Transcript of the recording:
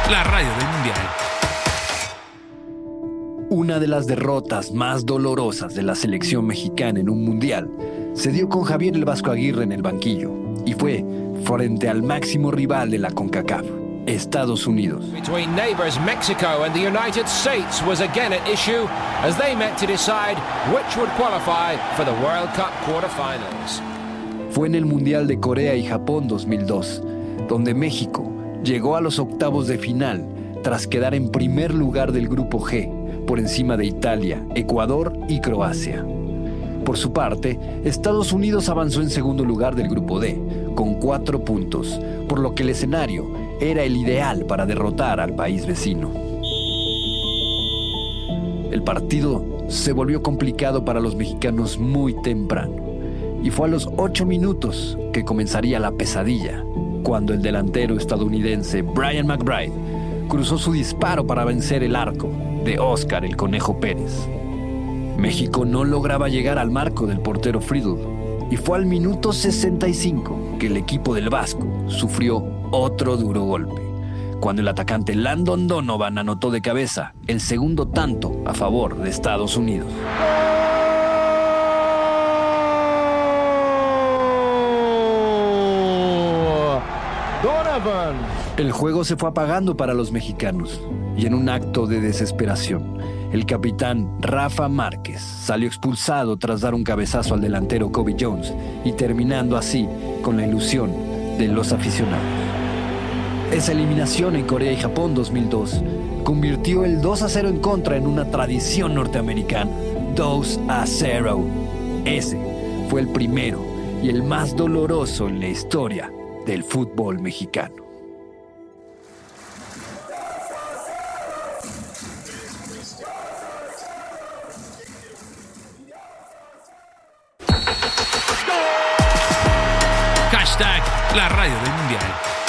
la radio del Mundial. Una de las derrotas más dolorosas de la selección mexicana en un mundial se dio con Javier el Vasco Aguirre en el banquillo y fue frente al máximo rival de la CONCACAF, Estados Unidos. Between neighbors Mexico and the United States was again at issue as they met to decide which would qualify for the World Cup quarterfinals. Fue en el Mundial de Corea y Japón 2002, donde México llegó a los octavos de final tras quedar en primer lugar del Grupo G, por encima de Italia, Ecuador y Croacia. Por su parte, Estados Unidos avanzó en segundo lugar del Grupo D, con 4 puntos, por lo que el escenario era el ideal para derrotar al país vecino. El partido se volvió complicado para los mexicanos muy temprano, y fue a los 8 minutos que comenzaría la pesadilla, cuando el delantero estadounidense Brian McBride cruzó su disparo para vencer el arco de Óscar el Conejo Pérez. México no lograba llegar al marco del portero Friedl y fue al minuto 65 que el equipo del Vasco sufrió otro duro golpe, cuando el atacante Landon Donovan anotó de cabeza el segundo tanto a favor de Estados Unidos. Donovan. El juego se fue apagando para los mexicanos y en un acto de desesperación, el capitán Rafa Márquez salió expulsado tras dar un cabezazo al delantero Kobe Jones y terminando así con la ilusión de los aficionados. Esa eliminación en Corea y Japón 2002 convirtió el 2-0 en contra en una tradición norteamericana, 2-0. Ese fue el primero y el más doloroso en la historia del fútbol mexicano. Hashtag la radio del Mundial.